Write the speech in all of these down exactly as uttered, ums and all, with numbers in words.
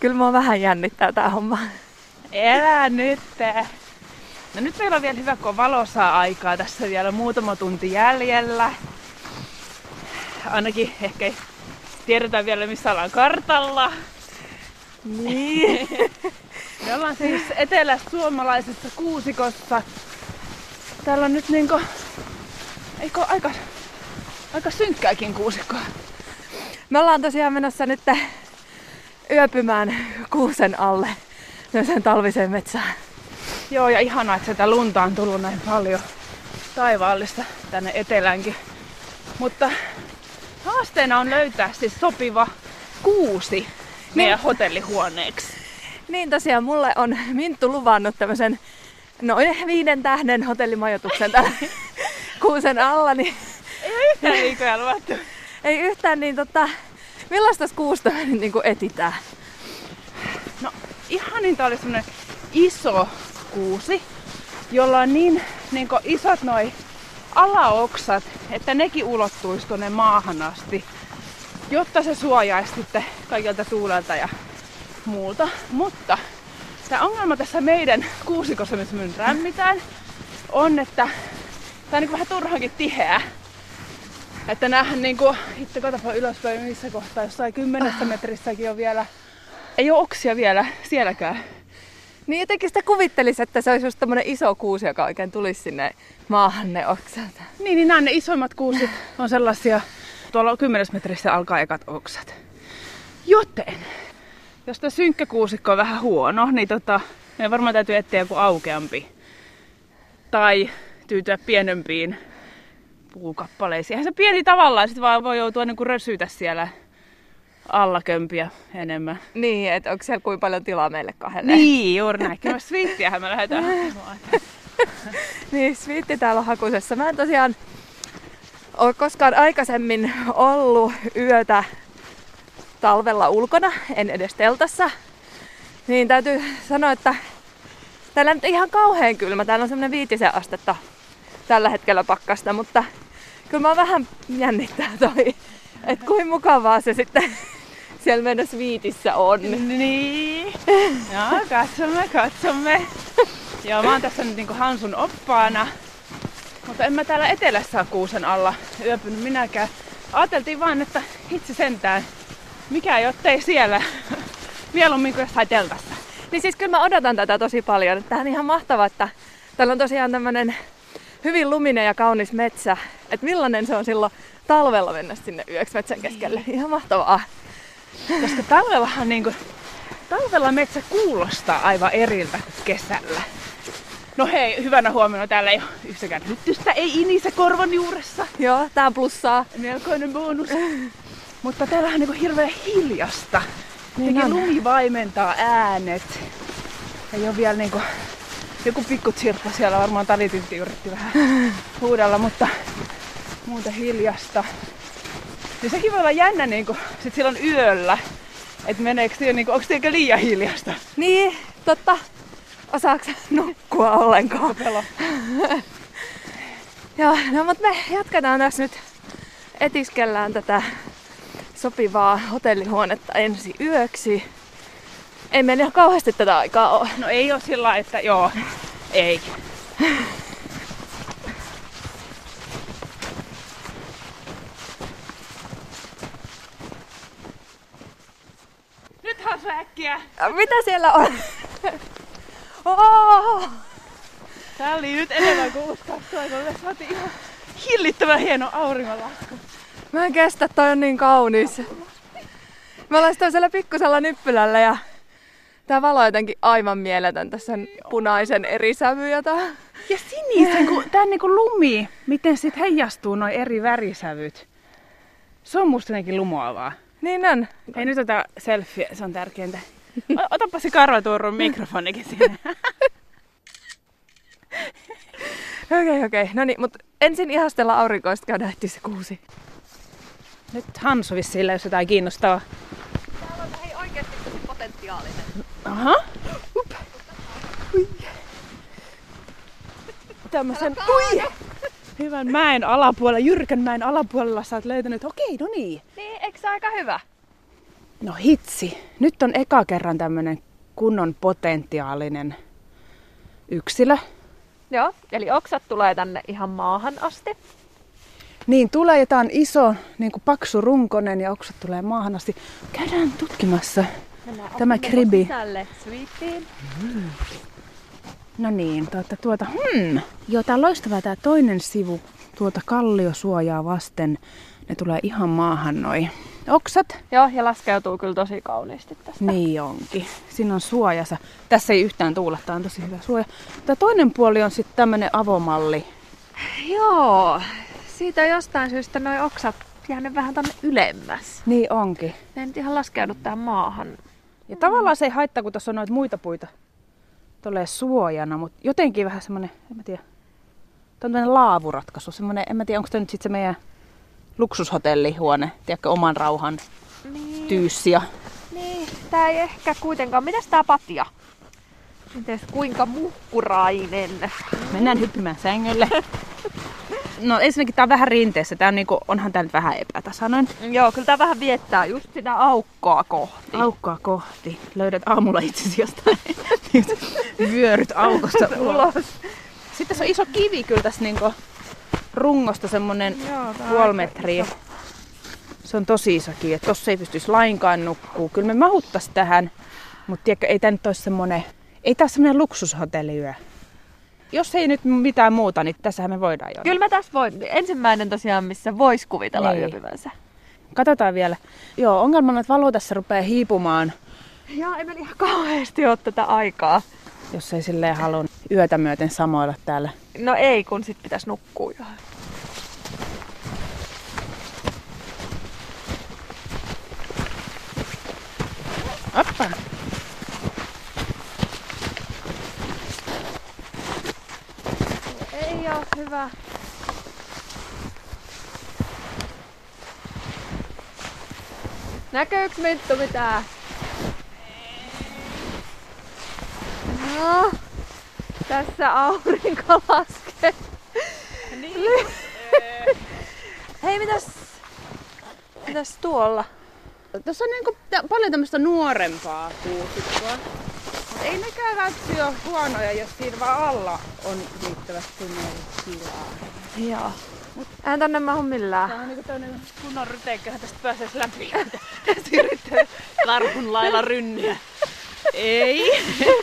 Kyllä mua vähän jännittää tää homma. Elä nyt! No nyt meillä on vielä hyvä, kun on valosaa aikaa. Tässä vielä muutama tunti jäljellä. Ainakin ehkä ei tiedetä vielä, missä ollaan kartalla. Niin. Me ollaan siis eteläsuomalaisessa kuusikossa. Täällä on nyt niinku... Eikö aika, aika synkkääkin kuusikkoa? Me ollaan tosiaan menossa nyt yöpymään kuusen alle sen talviseen metsään. Joo, ja ihanaa, että sitä lunta on tullut näin paljon taivaallista tänne eteläänkin. Mutta haasteena on löytää siis sopiva kuusi meidän niin. hotellihuoneeksi. Niin tosiaan, mulle on Minttu luvannut tämmösen noin viiden tähden hotellimajoituksen täällä kuusen alla. Niin... Ei yhtään liikoja luvattu. Ei yhtään, niin tota, millaista kuusta me nyt niin kuin etitään? No ihaninta oli semmonen iso kuusi, jolla on niin, niin kuin isot noi alaoksat, että nekin ulottuisi tuonne maahan asti, jotta se suojaisi sitten kaikilta tuulelta ja muulta. Mutta tämä ongelma tässä meidän kuusikossa, missä me nyt rämmitään, on, että tää on niin vähän turhankin tiheä. Että näähän niinku, itse katsotaan ylöspäin missä kohtaa, jossain kymmenessä metrissäkin on vielä, ei ole oksia vielä sielläkään. Niin jotenkin sitä kuvittelisi, että se olisi just tommonen iso kuusi, joka oikein tulisi sinne maahan ne oksat. Niin, niin nämä ne isoimmat kuusit on sellaisia, tuolla kymmenessä metrissä alkaa ekat oksat. Joten, jos tämä synkkä kuusikko on vähän huono, niin tota, meidän varmaan täytyy etsiä joku aukeampi. Tai tyytyä pienempiin puukappaleisiin. Eihän se pieni tavallaan, sit vaan voi joutua niinku rösytä siellä alla kömpiä enemmän. Niin, että onko siellä kuinka paljon tilaa meille kahdelle? Niin, juuri näin. Kyllä sviittiähän me lähdetään hakemaan. Niin, sviitti täällä hakusessa. Mä en tosiaan ole koskaan aikaisemmin ollut yötä talvella ulkona, en edes teltassa. Niin täytyy sanoa, että täällä nyt ihan kauhean kylmä. Täällä on semmonen viitisen astetta tällä hetkellä pakkasta, mutta kyllä mä vähän jännittää toi, että kuin mukavaa se sitten siellä meidän sviitissä on. Niin. Joo, katsomme, katsomme. Joo, mä oon tässä nyt niinku Hansun oppaana. Mutta en mä täällä etelässä ole kuusen alla yöpynyt minäkään. Ajateltiin vaan, että hitsi sentään. Mikä jottei siellä. Mieluummin kuin jossain teltassa. Niin siis kyllä mä odotan tätä tosi paljon. Tämähän on ihan mahtavaa, että täällä on tosiaan tämmönen hyvin luminen ja kaunis metsä. Että millainen se on silloin talvella mennä sinne yöksi metsän keskelle. Ihan mahtavaa. Koska talvellahan niinku, talvella metsä kuulostaa aivan eriltä kuin kesällä. No hei, hyvänä huomiona, täällä ei ole yhtäkään hyttystä, ei inise korvan juuressa. Joo, tää plussaa. Melkoinen bonus. Mutta täällähän on niinku hirveän hiljasta. Niin lumi vaimentaa äänet. Ei ole vielä niinku... Joku pikku tsirppa siellä, varmaan talitintti yritti vähän huudella, mutta muuten hiljasta. Ja sekin voi olla jännä niinku, sit silloin yöllä, että meneekö siellä niinku, onko siellä liian hiljasta? Niin, totta. Osaaks nukkua ollenkaan? Joo, no mut me jatketaan tässä nyt, etiskellään tätä sopivaa hotellihuonetta ensi yöksi. Ei meillä ihan kauheasti tätä aikaa ole. No ei oo sillä lailla, että joo, ei. Nyt Hansu äkkiä! Mitä siellä on? Oh! Tää oli nyt enemmän kuin uskottua, kun me saatiin ihan hillittömän hieno auringonlasku. Mä en kestä, toi on niin kaunis. Me ollaan toisella pikkusella nyppylällä ja tää valo on jotenkin aivan mieletön. Tässä on punaisen eri sävyjä tää. Ja sinisen, kun tää on niinku lumi. Miten sit heijastuu noi eri värisävyt. Se on musta jotenkin lumoavaa. Niin on. Hei, nyt otetaan selfie, se on tärkeintä. Otapa se karvatuurun mikrofonikin sinne. Okei, okay, okei. Okay. No niin, mut ensin ihastella aurinkoista käydään etsiä se kuusi. Nyt Hansu vissiin jos jotain kiinnostavaa. Täällä on hei oikeesti tosi potentiaalinen. Aha. Up. Ui. Tämmösen ui. Hyvän mäen alapuolella, jyrkän mäen alapuolella sä oot löytänyt. Okei, no niin. Niin, eikö se aika hyvä? No hitsi, nyt on eka kerran tämmönen kunnon potentiaalinen yksilö. Joo, eli oksat tulee tänne ihan maahan asti. Niin, tulee ja tää on iso, niin kuin paksu runkonen ja oksat tulee maahan asti. Käydään tutkimassa tämä kribi. Sisälle sweetiin. Mm. No niin, tuota, tuota, hmm. Joo, tää on loistavaa tää toinen sivu tuota kalliosuojaa vasten. Ne tulee ihan maahan noi oksat. Joo, ja laskeutuu kyllä tosi kauniisti tästä. Niin onkin. Siinä on suojansa. Tässä ei yhtään tuule, tää on tosi hyvä suoja. Tämä toinen puoli on sitten tämmönen avomalli. Joo, siitä jostain syystä noi oksat jäänyt vähän tonne ylemmäs. Niin onkin. Ne ei nyt ihan laskeudu tähän maahan. Ja tavallaan se ei haittaa, kun tuossa on noita muita puita tolleen suojana, mutta jotenkin vähän semmonen, en mä tiedä. Tämä on tämmönen laavuratkaisu, semmonen, en mä tiedä, onko tämä nyt sitten se meidän luksushotellihuone, tiedätkö, oman rauhan niin. tyyssiä. Niin, tää ei ehkä kuitenkaan. Mitäs tää patja? Mites kuinka muhkurainen? Mennään hyppimään sängylle. No ensinnäkin tää on vähän rinteessä, tää on niinku, onhan tää nyt vähän epätasainen. Joo, kyllä tää vähän viettää just sitä aukkoa kohti. Aukkoa kohti. Löydät aamulla itsesi jostain vyöryt aukosta ulos. Sitten tässä on iso kivi kyllä tässä niinku rungosta, semmonen puoli metriä. Se on tosi iso kivi, että tossa ei pystyisi lainkaan nukkuu. Kyllä me mahuttais tähän, mutta tiedätkö, ei tää nyt ole semmonen, ei tää ole semmonen luksushotelliyö. Jos ei nyt mitään muuta, niin tässähän me voidaan jo. Kyllä mä tässä voin. Ensimmäinen tosiaan, missä vois kuvitella niin. Yöpyvänsä. Katsotaan vielä. Joo, ongelmana, että valo tässä rupeaa hiipumaan. Joo, ei meillä ihan kauheasti ole tätä aikaa. Jos ei silleen halua yötä myöten samoilla täällä. No ei, kun sit pitäisi nukkua jo. Oppa. Ei oo hyvä. Näkyykö Minttu mitään? No, tässä aurinko laskee. Niin. Hei, mitäs, mitäs tuolla? Tuossa on niinku paljon tämmöistä nuorempaa kuusikkoa. Ei nekään välttämättä ole huonoja, jos siinä vaan alla on riittävästi tilaa. Joo. Eihän tänne mahu millään. Tää on niinku toinen kunnon ryteikköhän tästä pääsee läpi. Tässä yrittää karhun lailla rynniä. Ei.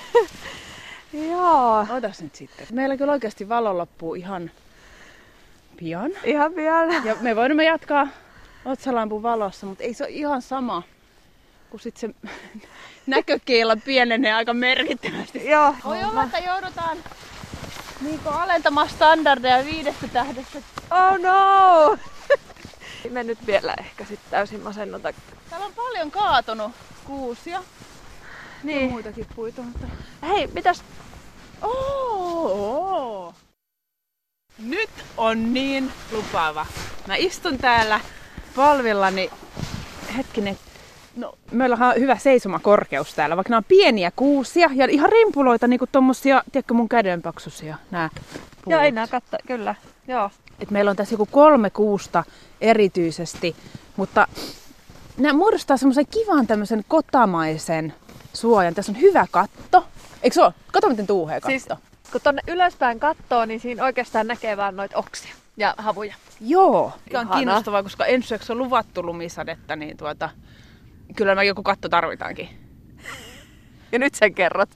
Joo. Otas nyt sitten. Meillä kyllä oikeasti valo loppuu ihan pian. Ihan pian. Ja me voimme jatkaa otsalampun valossa, mutta ei se ole ihan sama. Kun sit se näkökiila pienenee aika merkittävästi. Joo. Voi olla, että joudutaan niinku alentamaan standardeja viidestä tähdestä. Oh no! Me nyt vielä ehkä sit täysin masennuta. Täällä on paljon kaatunut kuusia. Niin. Ja muitakin puita, mutta... Hei, mitäs? Oh! Nyt on niin lupaava. Mä istun täällä polvillani. Hetkinen. No, meillä on hyvä seisomakorkeus täällä, vaikka nämä on pieniä kuusia ja ihan rimpuloita, niinku tommosia, tiedätkö, mun kädenpaksuisia nää puut. Joo, ei nää katta, kyllä. Joo. Et meillä on tässä joku kolme kuusta erityisesti, mutta nämä muodostaa semmoisen kivan tämmöisen kotamaisen suojan. Tässä on hyvä katto. Eikö se ole? Kato miten tuuhea katto. Siis, kun tonne ylöspäin kattoo, niin siinä oikeastaan näkee vaan noita oksia ja havuja. Joo, mikä on Ihanaa. kiinnostavaa, koska ensi yöksi on luvattu lumisadetta, niin tuota, kyllä mä joku katto tarvitaankin. Ja nyt sen kerrot.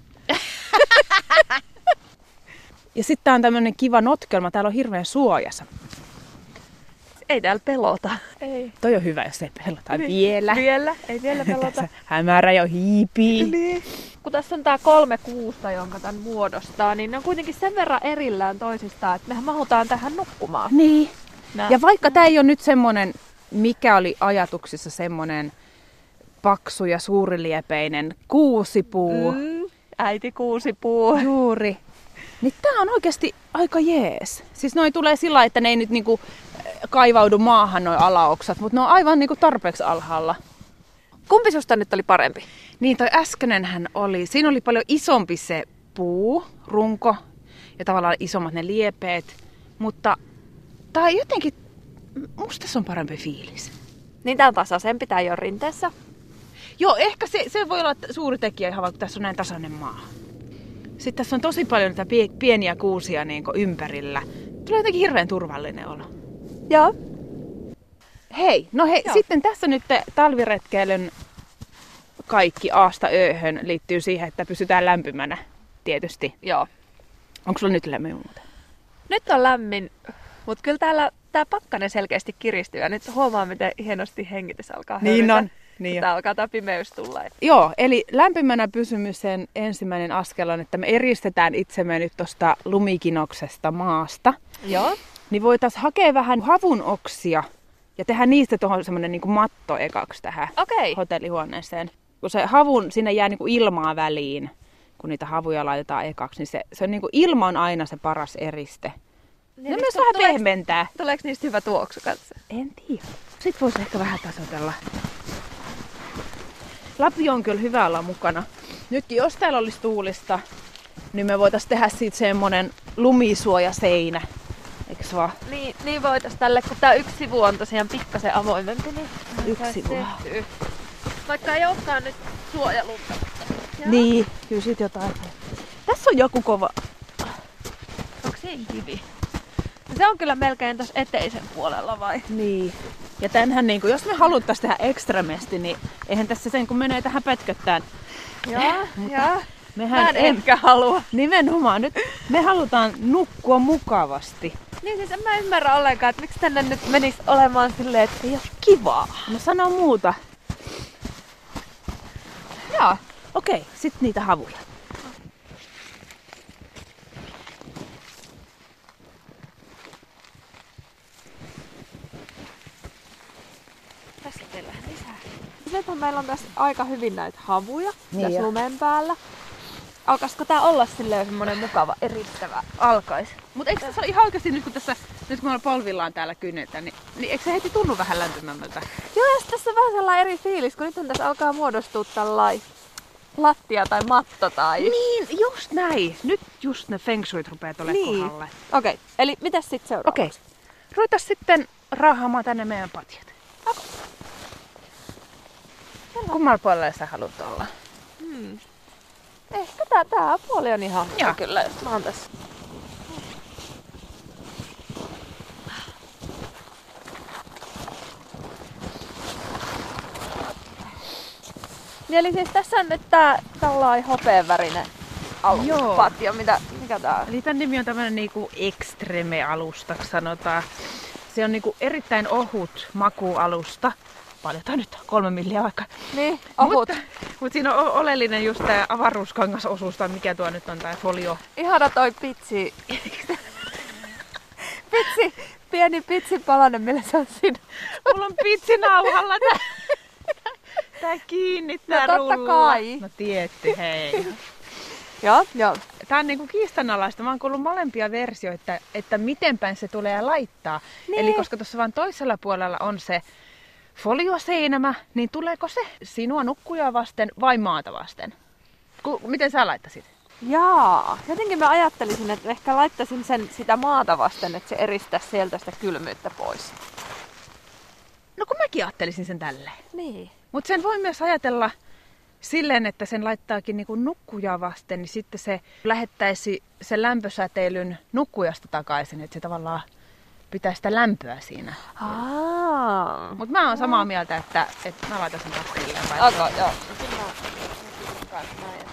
Ja sitten tää on tämmönen kiva notkelma, täällä on hirveän suojassa. Ei täällä pelota. Ei. Toi on hyvä, jos ei pelota niin. vielä. Vielä, ei vielä pelota. Tässä hämärä jo hiipii. Niin. Kun tässä on tää kolme kuusta, jonka tän muodostaa, niin ne on kuitenkin sen verran erillään toisistaan, että mehän mahutaan tähän nukkumaan. Niin. Nää. Ja vaikka tää ei ole nyt semmonen, mikä oli ajatuksissa semmonen paksu ja suuriliepeinen kuusipuu. Mm, äiti kuusipuu. Juuri. Niin tää on oikeasti aika jees. Siis noi tulee sillä lailla, että ne ei nyt niinku kaivaudu maahan noi alaoksat, mutta ne on aivan niinku tarpeeksi alhaalla. Kumpi susta nyt oli parempi? Niin toi äskeinenhän oli, siinä oli paljon isompi se puu, runko ja tavallaan isommat ne liepeet, mutta tää jotenkin, musta se on parempi fiilis. Niin tää on tasaisempi, tää ei ole rinteessä. Joo, ehkä se, se voi olla suuri tekijä ihan vaikka tässä on näin tasainen maa. Sitten tässä on tosi paljon niitä pieniä kuusia niin ympärillä. Tulee jotenkin hirveän turvallinen olo. Joo. Hei, no hei, Joo. Sitten tässä nyt talviretkeilyn kaikki aasta ööhön liittyy siihen, että pysytään lämpimänä tietysti. Joo. Onko sulla nyt lämmin muuten? Nyt on lämmin, mutta kyllä täällä tää pakkanen selkeästi kiristyy ja nyt huomaa, miten hienosti hengitys alkaa Niin höyrytä. on. Niin Tää alkaa tää pimeys tulla. Joo, eli lämpimänä pysymisen ensimmäinen askel on, että me eristetään itsemme nyt tuosta lumikinoksesta maasta. Joo. Niin voitaisiin hakea vähän havun oksia ja tehdä niistä tuohon semmoinen niinku matto ekaksi tähän Okei. hotellihuoneeseen. Kun se havun, sinne jää niinku ilmaa väliin, kun niitä havuja laitetaan ekaksi, niin se, se on niinku ilma on aina se paras eriste. Niin, Ne nyt myös tu- vähän tuleeks- pehmentää. Tuleeko niistä hyvä tuoksu kanssa? En tiedä. Sitten voisi ehkä vähän tasoitella. Lapio on kyllä hyvä olla mukana. Nyt jos täällä olisi tuulista, niin me voitaisiin tehdä siitä semmonen lumisuojaseinä. Eiks vaan? Niin, niin voitais tälle, kun tää yksi sivu on tosiaan pikkasen avoimempi, niin Yksi sais sivu. tehtyä. Vaikka ei olekaan nyt suojalunta. Joo. Niin, kyllä sit jotain. Tässä on joku kova. Onko siinä kivi? No se on kyllä melkein tuossa eteisen puolella vai? Niin. Ja tänhän niinku, jos me haluttais tehdä ekstremesti, niin eihän tässä sen kun menee tähän pötköttään. Joo, joo. Mehän Mä en em- ehkä halua. Nimenomaan nyt me halutaan nukkua mukavasti. Niin siis en mä ymmärrä ollenkaan, että miksi tänne nyt menis olemaan silleen, että ei oo kivaa. No sano muuta. Joo. Okei, sit niitä havuja. Tässä teillä lisää. Nythän meillä on tässä aika hyvin näitä havuja Niin tässä jo. lumen päällä. Alkaisiko tää olla silleen semmonen mukava eristävä? Alkais. Mutta eikö tässä ole ihan oikeasti nyt kun tässä, nyt kun me polvillaan täällä kynnetä, niin, niin eikö se heti tunnu vähän lämpimämmältä? Joo, ja sit tässä on vähän sellainen eri fiilis, kun nyt tässä alkaa muodostua tällainen lattia tai matto tai... Niin, just näin. Nyt just ne feng shuit rupeaa olemaan Niin. kohdalle. Okei, eli mitäs sit seuraavaksi? Okei. Ruvetaan sitten raahaamaan tänne meidän patjat. Okay. Kummalla puolella sä haluat olla? Hmm. Ehkä tää, tää puoli on ihan hyvä Joo. kyllä, jos mä oon tässä. Niin eli siis tässä on nyt tää tällainen hopeanvärinen Joo. alupatja, mitä, mikä tää on? Eli tämän nimi on tämmönen niinku extreme-alustaksi sanotaan. Se on niinku erittäin ohut makualusta. Paljon tää nyt on, kolme milliä vaikka. Niin, ohut. Mutta, mutta siinä on o- oleellinen just tää avaruuskangasosuus, tai mikä tuo nyt on tää folio. Ihana toi pitsi. pitsi, pieni pitsin palanen, millä se on siinä. Mulla on pitsinauhalla tää, tää kiinni, tää No totta rulla. kai. No tietty, hei. Joo, joo. Tää on niinku kiistanalaista. Mä oon kuullut molempia versioita, että miten päin se tulee laittaa. Niin. Eli koska tuossa vaan toisella puolella on se folioseinämä, niin tuleeko se sinua nukkujaa vasten vai maata vasten? Ku, miten sä laittasit? Jaa, jotenkin mä ajattelisin, että ehkä laittaisin sen sitä maata vasten, että se eristäisi sieltä sitä kylmyyttä pois. No kun mäkin ajattelisin sen tälleen. Niin. Mutta sen voi myös ajatella silleen, että sen laittaakin niinku nukkujaa vasten, niin sitten se lähettäisi sen lämpösäteilyn nukkujasta takaisin, että se tavallaan pitää sitä lämpöä siinä. Aa. Mutta mä oon samaa mieltä, että, että mä laitan sen taktilleen. Okei, joo. Kyllä mä- mä kanssa näin.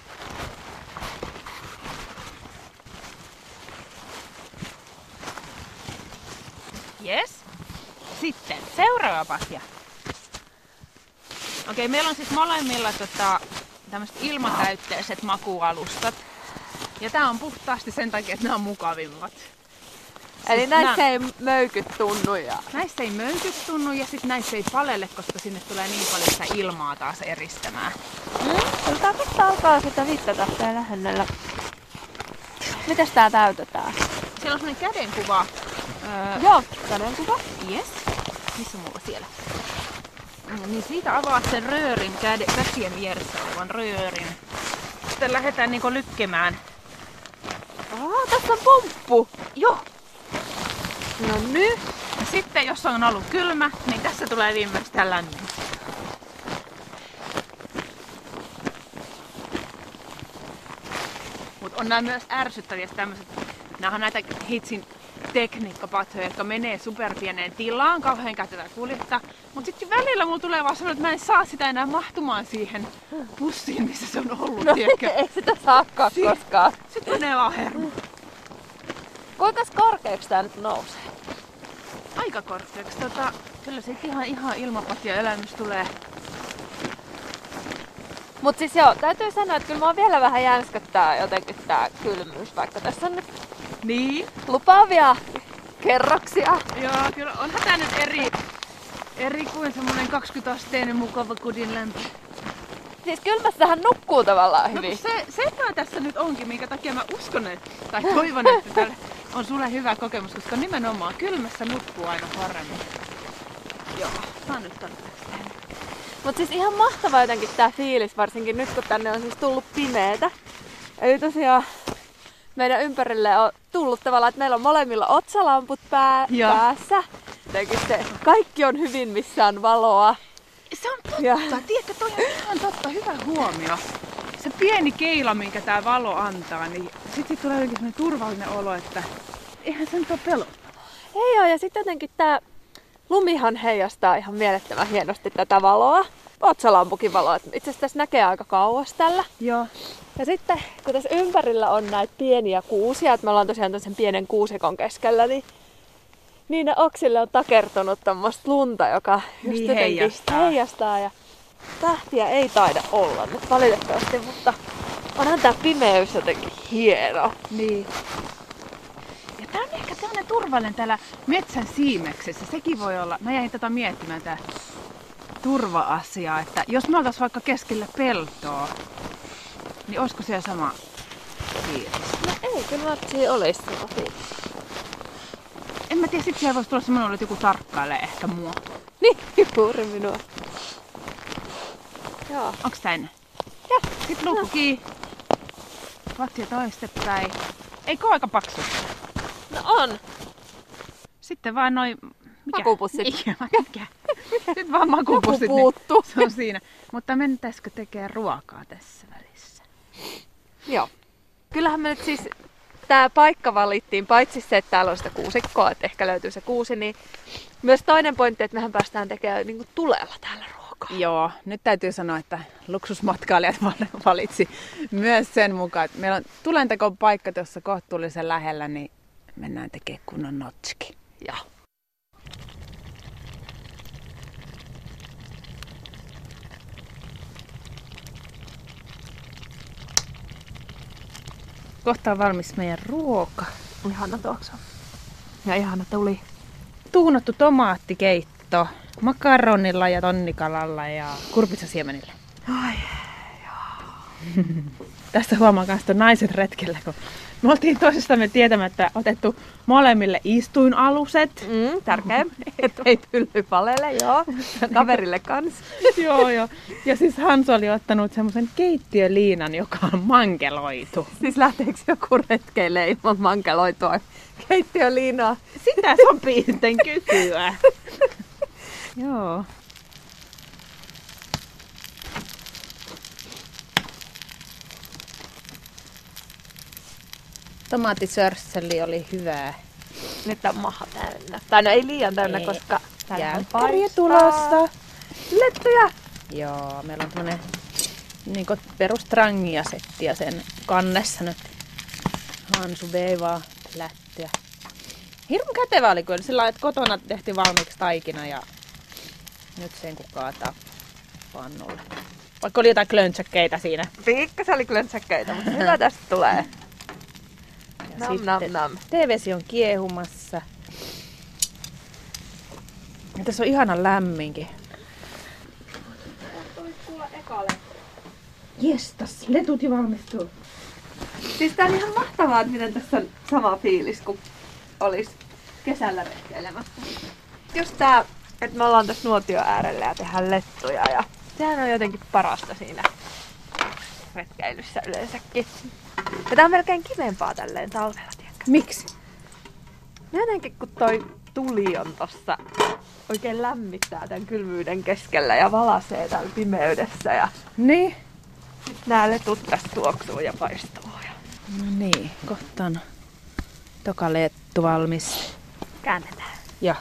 Yes. Sitten seuraava patja. Okei, meillä on siis molemmilla tota, tämmöiset ilmatäytteiset makualustat. Ja tää on puhtaasti sen takia, että nämä on mukavimmat. Eli Siis näissä nää- ei möykyt tunnu ja... Näissä ei möykyt tunnu ja sit näissä ei palelle, koska sinne tulee niin paljon sitä ilmaa taas eristämään. Mm, kyllä tää vasta alkaa sitä viittä tahtoja lähennellä. Mites tää täytetään? Siellä on semmonen kädenkuva. Öö, Joo, kädenkuva. yes. Missä mulla siellä? Mm, Niin siitä avaat sen röörin, käde, käsien vieressä olevan röörin. Sitten lähdetään niinku lykkemään. Aa, tässä on pumppu. Joo. No nyt. Ja sitten jos on ollut kylmä, niin tässä tulee viimeistään lämmin. on nämä myös ärsyttäviä tämmöiset. Nämä on näitä Hitsin tekniikkapatsoja, jotka menee superpieneen tilaan, kauhean käytetään kuljettaa. Mutta sitten välillä mulla tulee vaan semmoinen, että mä en saa sitä enää mahtumaan siihen bussiin, missä se on ollut. No ei sitä saakaan si- koskaan. Sitten menee vaan hermo. Kuinka korkeaksi tää nyt nousee? Aika korkeaksi. Tota, kyllä se ihan, ihan ilmapatia elämys tulee. Mut siis joo, täytyy sanoa, että kyllä mua vielä vähän jänskättää jotenkin tää kylmyys, vaikka tässä on nyt niin lupaavia kerroksia. Joo, kyllä onhan tää nyt eri, eri kuin semmonen kaksikymmentä asteinen mukava kodin lämpö. Siis kylmässähän nukkuu tavallaan hyvin. No, se, se tässä nyt onkin, minkä takia mä uskon, että, tai toivon, että tällä on sulle hyvä kokemus, koska nimenomaan kylmässä nukkuu aina paremmin. Joo, mä oon nyt tarpeeksi tehnyt. Mut siis ihan mahtava jotenkin tää fiilis, varsinkin nyt kun tänne on siis tullut pimeetä. Eli tosiaan meidän ympärille on tullut tavallaan, että meillä on molemmilla otsalamput pää, päässä. Jotenkin se kaikki on hyvin, missä on valoa. Se on totta. Ja tiedätkö, toi on ihan totta. Hyvä huomio. Se pieni keila, minkä tää valo antaa, niin sit, sit tulee jotenkin sellainen turvallinen olo, että eihän se nyt ole pelottavaa. Ei oo, ja sitten jotenkin tää lumihan heijastaa ihan mielettömän hienosti tätä valoa. Otsalampukin valoa. Itse asiassa tässä näkee aika kauas tällä. Joo. Ja sitten kun tässä ympärillä on näitä pieniä kuusia, että me ollaan tosiaan sen pienen kuusikon keskellä, niin niin ne oksille on takertunut tommoista lunta, joka just niin jotenkin heijastaa. heijastaa. Ja tähtiä ei taida olla nyt valitettavasti, mutta onhan tää pimeys jotenkin hieno. Niin. Ja tää on ehkä tämmönen turvallinen täällä metsän siimeksessä. Sekin voi olla, mä jäin tätä miettimään tää turva-asiaa, että jos me oltais vaikka keskellä peltoa, niin olisiko siellä sama fiilis? No ei, kyllä mä siinä olisi sama fiilis. En mä tiedä, sit siellä voisi tulla semmoinen, että joku tarkkailee ehkä mua. Niin, juuri minua. Joo. Onks tänne? Ja. Sitten luukku kiinni. Vatsia toistepäin. Eikö aika paksu? No on. Sitten vaan noin... Mikä? Makupussit. Mikä? Sitten vaan makupussit. Joku puuttuu. Niin, se on siinä. Mutta mentäisikö tekemään ruokaa tässä välissä? Joo. Kyllähän me nyt siis... Tää paikka valittiin, paitsi se, että täällä on sitä kuusikkoa, että ehkä löytyy se kuusi, niin myös toinen pointti, että mehän päästään tekemään niin kuin tulella täällä ruokaa. Joo, nyt täytyy sanoa, että luksusmatkailijat valitsi myös sen mukaan, että meillä on tulentekon paikka tuossa kohtuullisen lähellä, niin mennään tekemään kunnon notski. Joo. Kohta on valmis meidän ruoka. Ihana tuoksu. Ja ihana tuli. Tuunattu tomaattikeitto makaronilla ja tonnikalalla ja kurpitsasiemenillä. Ai, joo. Tästä huomaa myös naiset retkellä, kun me oltiin toisistamme tietämättä otettu molemmille istuinaluset. Mm, tärkeä, ettei tylly palele, joo. Kaverille kans. Joo, joo. Ja siis Hansu oli ottanut semmoisen keittiöliinan, joka on mankeloitu. Siis lähteekö joku retkeille ilman mankeloitua keittiöliinaa? Sitä sopii sitten kysyä. Joo. Tomaattisörsseli oli hyvää. Nyt on maha täynnä. Tai no ei liian täynnä, ei. Koska täällä on paistaa. Tulossa. Lettuja! Joo, meillä on tämmönen niin perustrangia-setti ja sen kannessa nyt Hansu veivaa lättyä. Hirveän kätevä oli kyllä sillä lailla, että kotona tehtiin valmiiksi taikina ja nyt sen kun kaataa pannulle. Vaikka oli jotain klöntsäkkeitä siinä. Pikkasen oli klöntsäkkeitä, mutta hyvä tästä tulee. Ja nam, nam, nam. teevesi on kiehumassa. Ja tässä on ihana lämminkin. Jestas, letut jo valmistuu. Siis tää on ihan mahtavaa, että miten tässä on sama fiilis kuin olisi kesällä retkeilemässä. Just tää, että me ollaan tässä nuotion äärellä ja tehdään lettuja ja sehän on jotenkin parasta siinä retkeilyssä yleensäkin. Ja tää on melkein kivempaa tälleen talvella, tiedätkö? Miksi? No jotenkin kun toi tuli on tossa oikein lämmittää tän kylmyyden keskellä ja valasee täällä pimeydessä ja niin. nää letut tästä tuoksuu ja paistuu. No niin, kohta on toka leettu valmis. Käännetään. Ja.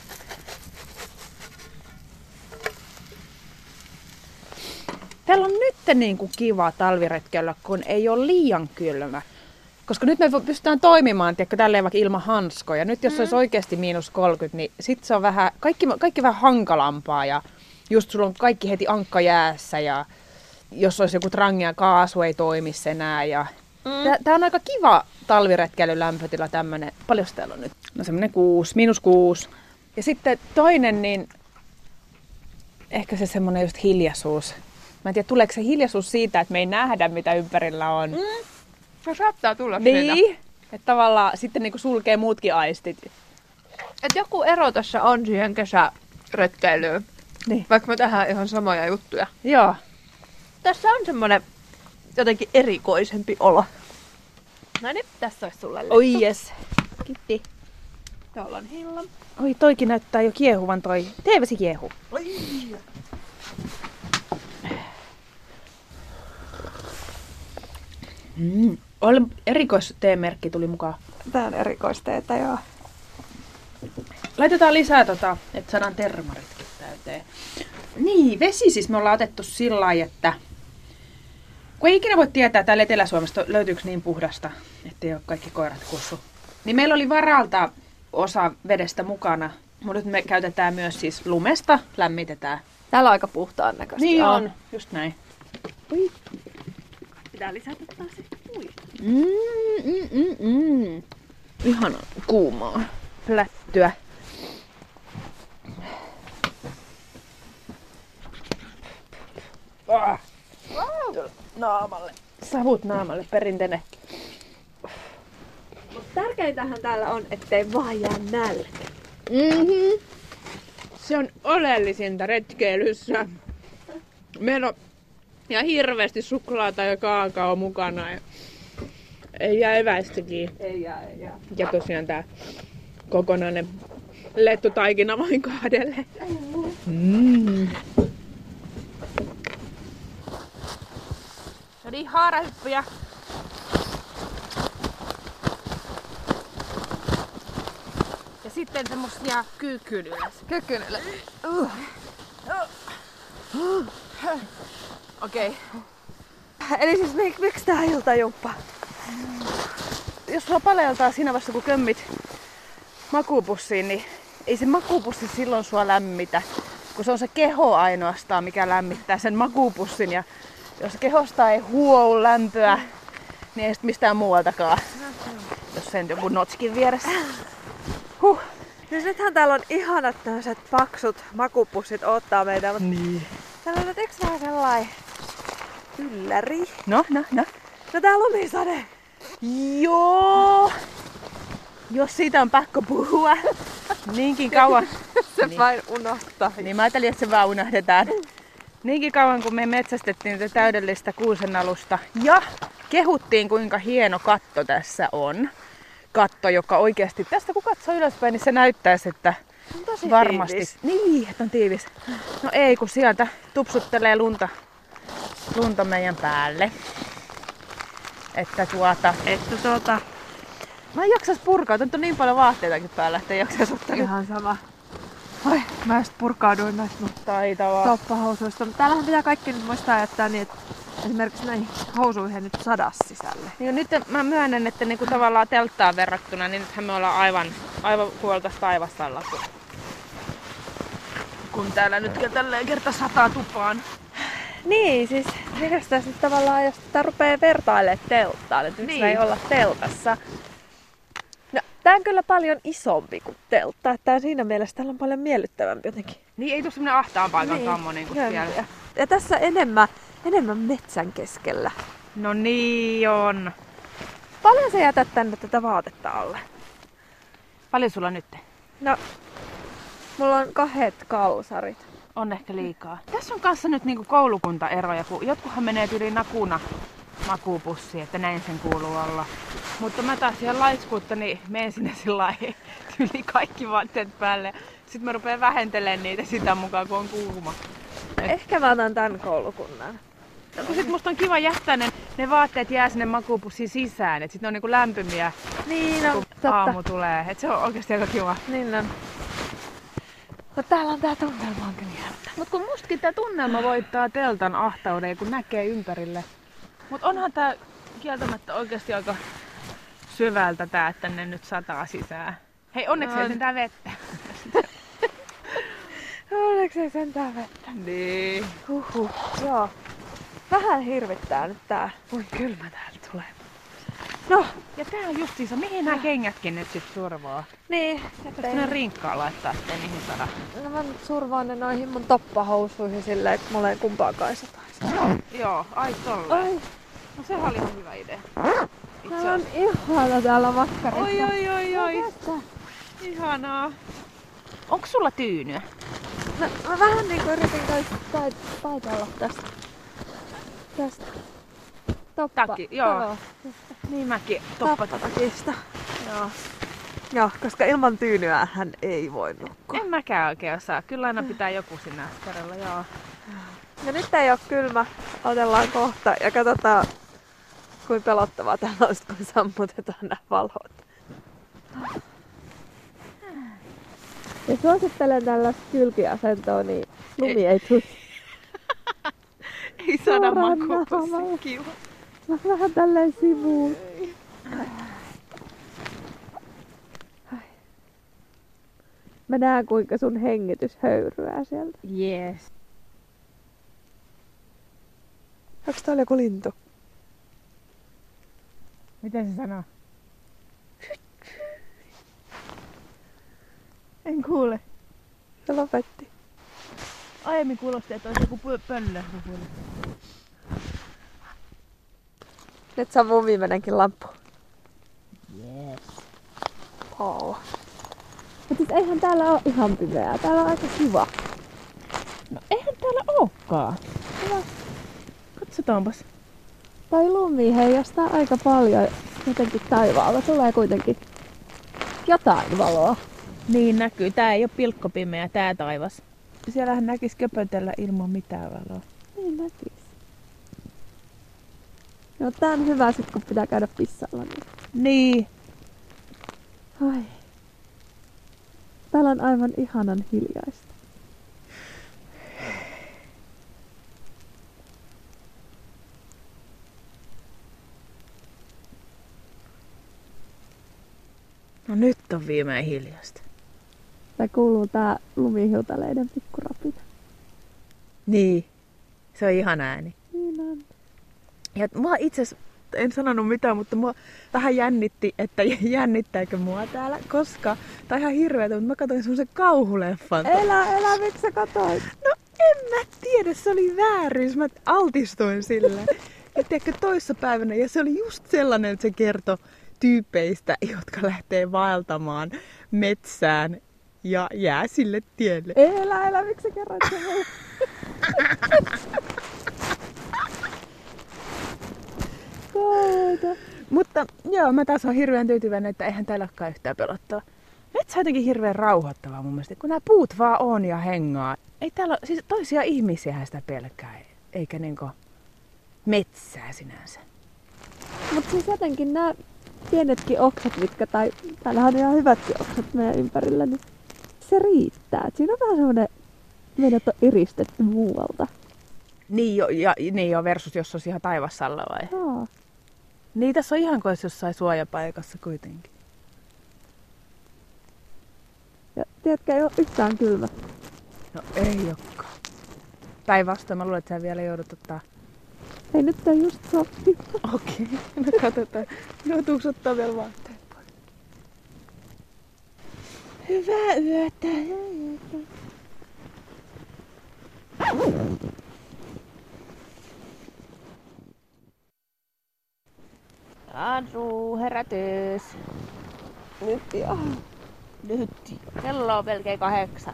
Täällä on nyt niin kuin kiva talviretkellä, kun ei ole liian kylmä. Koska nyt me pystytään toimimaan, tiedätkö, tälleen vaikka ilman hanskoja. Nyt jos mm. olisi oikeasti miinus kolmekymmentä, niin sit se on vähän, kaikki, kaikki vähän hankalampaa. Ja just sulla on kaikki heti ankka jäässä ja jos olisi joku trangia kaasu ei toimisi enää. Ja mm. Tää on aika kiva talviretkeilyn lämpötila tämmönen. Paljon täällä on nyt? No semmonen kuusi, miinus kuusi. Ja sitten toinen, niin ehkä se semmonen just hiljaisuus. Mä en tiedä, tuleeko se hiljaisuus siitä, että me ei nähdä, mitä ympärillä on. Mm. Se saattaa tulla niin. siitä. Että tavallaan sitten niinku sulkee muutkin aistit. Et joku ero tässä on siihen kesäretkeilyyn. Niin. Vaikka me tehdään ihan samoja juttuja. Joo. Tässä on semmonen jotenkin erikoisempi olo. No niin, tässä olisi sulle lettu. Oi jes. Kiitti. Tuolla on Hilla. Oi, toikin näyttää jo kiehuvan toi. Teevesi kiehu. Oi. Mm. Erikoisteemerkki tuli mukaan. Tää on erikoisteetä, joo. Laitetaan lisää tota, että saadaan termaritkin täyteen. Niin, vesi siis me ollaan otettu sillä lailla, että kun ei ikinä voi tietää täällä Etelä-Suomesta löytyykö niin puhdasta, ettei ole kaikki koirat kussu. Niin meillä oli varalta osa vedestä mukana, mutta nyt me käytetään myös siis lumesta, lämmitetään. Täällä on aika puhtaan näköistä. Niin on, on, just näin. Ui. Pitää lisätä taas se. Ui. Mm, mm, mm, mm. Ihana kuumaa. Plättyä. Ah. Wow. Naamalle. Savut naamalle, perinteinen. Mut tärkeintähän täällä on, ettei vaan jää nälkä. Mm-hmm. Se on oleellisinta retkeilyssä. Meillä on ja hirveästi suklaata ja kaakao mukana. Ja ei jää eväistäkin. Ei jää, ei jää. Ja tosiaan tää kokonainen lettutaikina vain kahdelle. Mm. No niin, haarahyppyjä. Ja sitten semmosia kyykkyyn ylös. Kyykkyyn ylös. Uh. Uh. Okei. Okay. Eli siis mik, miksi tää iltajumppa? Jos sulla paleltaa siinä vasta kun kömmit makuupussiin, niin ei se makuupussi silloin sua lämmitä. Kun se on se keho ainoastaan, mikä lämmittää sen makuupussin. Ja jos kehosta ei huou lämpöä, niin ei sit mistään muualtakaan. Jos sen joku notskin vieressä. Huh. Siis nythän täällä on ihanat tämmöiset paksut makupussit odottaa meitä. Mutta niin. täällä on nyt yksi vähän sellainen ylläri. No, no, no. No tää lumisade. Joo. Jos siitä on pakko puhua niinkin kauan. Se niin. vain unohtaa. Niin mä ajattelin, että se vaan unohdetaan. Niinkin kauan kun me metsästettiin tätä täydellistä kuusenalusta ja kehuttiin kuinka hieno katto tässä on. Katto, joka oikeasti tästä kun katsoo ylöspäin, niin se näyttäisi, että on tosi varmasti. Tiivis. Niin, että on tiivis. No ei, kun sieltä tupsuttelee lunta, lunta meidän päälle. Että tuota, Että tuota... mä en jaksais purkaa, nyt on niin paljon vaatteitakin päällä, että ei jaksais ottaa. Ihan sama. Oi, mä just purkauduin näistä mun Taitavaa. toppahousuista. Mutta täällähän pitää kaikki nyt muistaa jättää niin, että esimerkiksi näihin housuihin nyt sadas sisälle. Niin nyt mä myönnän, että niinku tavallaan telttaan verrattuna, niin nythän me ollaan aivan, aivan kuoltas taivastalla, kun, kun täällä nyt tälleen kerta sataa tupaan. Niin, siis mikäs tässä nyt tavallaan, jos tää rupee vertailemaan telttaan, että niin. miksi ei olla teltassa. No, tää on kyllä paljon isompi kuin teltta, että tää siinä mielessä täällä on paljon miellyttävämpi jotenkin. Niin, ei tuu semmonen ahtaan paikan Niin, kammo niin kuin kyllä. siellä. Ja tässä enemmän, enemmän metsän keskellä. No niin on. Paljon sä jätät tänne tätä vaatetta alle? Paljon sulla nyt? No, mulla on kahdet kalsarit. On ehkä liikaa. Tässä on kanssa nyt niinku koulukuntaeroja, kun jotkuhan menee yli nakuna makuupussiin, että näin sen kuuluu olla. Mutta mä taas ihan laiskuutta, niin menen sinne sillä yli kaikki vaatteet päälle. Sitten mä rupean vähentelemään niitä sitä mukaan, kun on kuuma. Ehkä mä otan tän koulukunnan. No, kun sit musta on kiva jättää ne, ne vaatteet jää sinne makuupussin sisään, et sit ne on niinku lämpimiä, Niin on, kun totta. aamu tulee. Et se on oikeesti aika kiva. Niin on. No täällä on tää tunnelma on kyllä jännä. Mut kun mustakin tää tunnelma voittaa teltan ahtauden, kun näkee ympärille. Mut onhan tää kieltämättä oikeesti aika syvältä tää, että tänne nyt sataa sisään. Hei, onneksi On. ei sentään vettä. Onneksi ei sentään vettä. Niin. Huhhuh. Joo. Vähän hirvittää nyt tää. Voi kylmä täältä tulee. No, Ja tää on justiinsa, mihin nämä kengätkin nyt sit survoo? niin. Pitäisikö ne rinkkaan laittaa, ettei niihin saada? No mä nyt survaan ne noihin mun toppahousuihin silleen, että mulla ei kumpaakaan ei sataa. Joo, ai tolleen. Ai, No sehän oli ihan hyvä idea. täällä on ihana täällä makkarissa. Oi, oi, oi, oi. Oikeastaan. Ihanaa. Onko sulla tyynyä? No, mä vähän niinku yritin kai paikalla tästä. Tästä. Toppa. Takki, joo. Niin mäkin. Toppatakista. Joo. Joo, koska ilman tyynyä hän ei voi nukkua. En mäkään oikein osaa. Kyllä aina pitää joku sinne askarella, joo. Ja nyt ei oo kylmä. Otellaan kohta ja katsotaan, kuin pelottavaa täällä olisi, kun sammutetaan nämä valot. Ja suosittelen tällaista kylkiasentoa, niin lumi ei tule. Ei saada Suoraan makuupussin. naamalla. Kiva. Mä vähän tälleen sivuun. Mä näen, kuinka sun hengitys höyryää sieltä. Yes. Onks täällä joku lintu? Miten se sanoo? En kuule. Se lopetti. Aiemmin kuulosti, että olisi joku pö- pöllö. Nyt sammuu viimeinenkin lamppu. Yes. Oh. Mutta siis eihän täällä ole ihan pimeää. Täällä on aika kiva. No eihän täällä ookaan. Hyvä. Katsotaanpas. Tai lumi heijastaa aika paljon jotenkin taivaalla. Tulee kuitenkin jotain valoa. Niin näkyy. Tää ei oo pilkkopimeä tää taivas. Siellähän näkis köpötellä ilman mitään valoa. Niin näkis. No tää on hyvä sit kun pitää käydä pissalla. Niin. Niin. Ai. Täällä on aivan ihanan hiljaista. No nyt on viimein hiljasta. Tää kuuluu tää lumihiutaleiden pikkurapina. Niin. Se on ihan ääni. Niin on. Ja mua itse asiassa, en sanonut mitään, mutta mua vähän jännitti, että jännittääkö mua täällä, koska tää on ihan hirveetä, mutta mä katsoin semmosen kauhuleffan. Elä, elä, miksi sä katoit? No en mä tiedä, se oli vääryys, mä altistuin sille. Ja tiedätkö, toissapäivänä, ja se oli just sellainen, että se kertoi tyypeistä, jotka lähtee vaeltamaan metsään ja jää sille tielle. Elä, elä, miksi sä kerroit sen mulle? Kauheeta. Mutta joo, mä taas on hirveän tyytyväinen, että eihän täällä olekaan yhtään pelottavaa. Metsä on jotenkin hirveän rauhoittavaa mun mielestä, kun nämä puut vaan on ja hengaa. Ei täällä siis toisia ihmisiähän sitä pelkää, eikä niinku metsää sinänsä. Mutta siis jotenkin nämä pienetkin oksat, mitkä, tai täällähän on ihan hyvätkin oksat meidän ympärillä, niin se riittää. Et siinä on vähän semmoinen, meidät on eristetty muualta. Niin jo, ja, niin jo versus jos olisi ihan taivassalla vai? Joo. Niin tässä on ihan kuin olisi jossain suojapaikassa kuitenkin. Ja tiedätkö, ei ole yhtään kylmä. No ei olekaan. Päinvastoin mä luulen, että sä vielä joudut ottaa. Ei nyt on just soppi. Okei, no katsotaan. Joutuuko ottaa vielä vaatteet pois? Hyvää yötä. Ansu, herätys. Nyt jo. Nyt. Kello on melkein kahdeksan.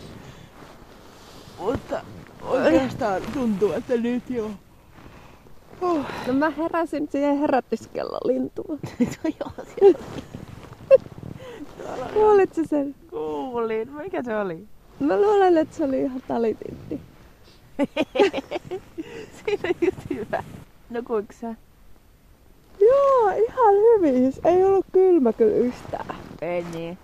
Mutta oikeastaan tuntuu, että nyt jo. Oh. No mä heräsin siihen herätyskellolintuun. Joo, siellä. Kuulitko sen? Kuulin. Mikä se oli? Mä luulen, että se oli ihan talitintti. Siinä on just hyvä. No kuinka sä? Joo, ihan hyvin. Ei ollut kylmä kyllä yhtään. Ei niin.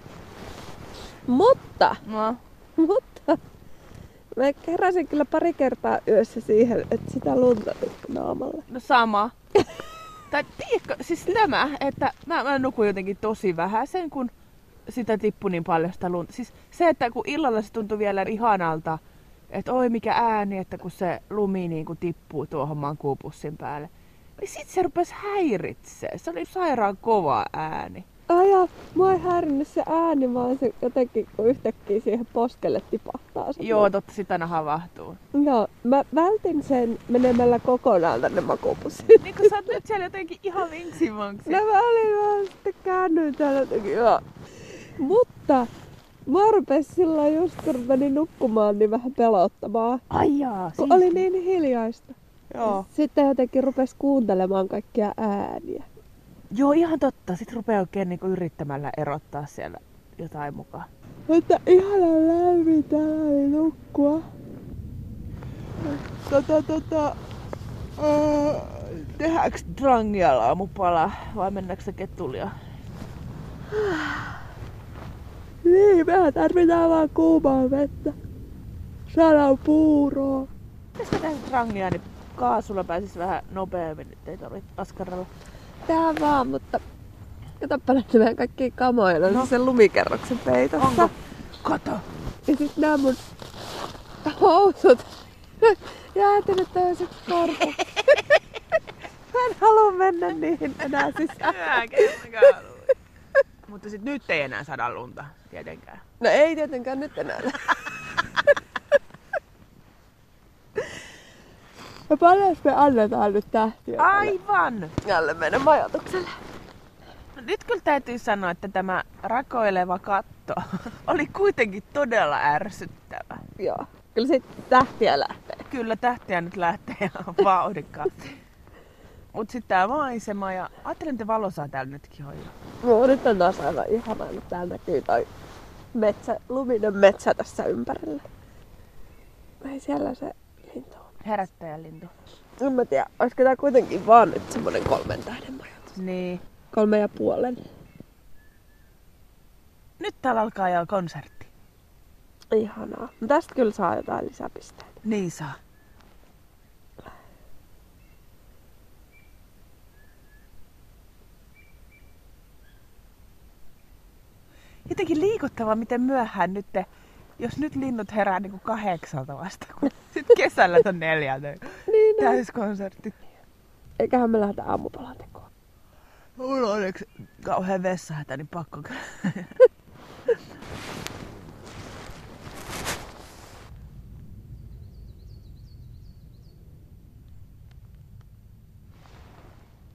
Mutta, No. mutta mä keräsin kyllä pari kertaa yössä siihen, että sitä lunta tippui naamalle. No sama. Tai tiedätkö, siis tämä, että mä, mä nukuin jotenkin tosi vähän sen, kun sitä tippui niin paljon sitä lunta. Siis se, että kun illalla se tuntui vielä ihanalta, että oi mikä ääni, että kun se lumi niin kuin tippuu tuohon makuupussin päälle. Niin sit se rupesi häiritsee. Se oli sairaan kova ääni. Ai ja, mua ei häirinnyt se ääni, vaan se jotenkin, kun yhtäkkiä siihen poskelle tipahtaa. Se Joo, totta, sitä aina havahtuu. Joo, mä vältin sen menemällä kokonaan tänne makuupussiin. Niin kun sä oot nyt siellä jotenkin ihan vinksimanksi. No mä olin vaan sitten käännyin täällä jotenkin, joo. Mutta mua rupesi silloin just kun menin nukkumaan niin vähän pelottamaan. Ai jaa, Kun siis- oli niin hiljaista. Joo. Sitten jotenkin rupesi kuuntelemaan kaikkia ääniä. Joo, ihan totta. Sitten rupeaa oikein niinku yrittämällä erottaa siellä jotain mukaan. Mutta ihana lämmin täällä oli nukkua. Tota, tota... Äh, tehdäänkö drangialla aamupala vai mennäänkö se ketulia? Niin, mehän tarvitaan vaan kuumaa vettä. Saadaan puuroa. Jos mä tehdään drangia, niin kaasulla pääsis vähän nopeammin, nyt ei tarvitse askarrella. Tää vaan, mutta katoppa näitä meidän kaikkia kamoja. Ne on No. sen lumikerroksen peitossa. Onko? Kato! Ja sit nää mun housut jäätynyt täysin korpu. Mä en halua mennä niihin enää sisään. Mutta sit nyt ei enää saada lunta, tietenkään. No ei tietenkään nyt enää. Ja paljon me annetaan nyt tähtiä tälle- Aivan! tälle meidän majoitukselle. No nyt kyllä täytyy sanoa, että tämä rakoileva katto oli kuitenkin todella ärsyttävä. Joo. Kyllä sit tähtiä lähtee. Kyllä tähtiä nyt lähtee ihan vauhdikkaasti. Mut sit tää maisema ja ajattelin, että valo saa täällä nytkin olla. No nyt on taas aivan ihanaa, että täällä näkyy toi metsä, luminen metsä tässä ympärillä. Ei siellä se lintu on. Herättäjälintu. En mä tiedä, olisiko tää kuitenkin vaan nyt semmonen kolmen tähden majoitus. Niin. Kolme ja puolen. Nyt täällä alkaa jo konsertti. Ihanaa. No tästä kyllä saa jotain lisäpisteitä. Niin saa. Jotenkin liikuttavaa, miten myöhään nyt, jos nyt linnut herää niin kuin kahdeksalta vasta, kun sitten kesällä on neljältä. Niin on. Täyskonsertti. Eiköhän me lähdetä aamupalan tekoon. Mulla on onneksi kauhean vessahätä, niin pakko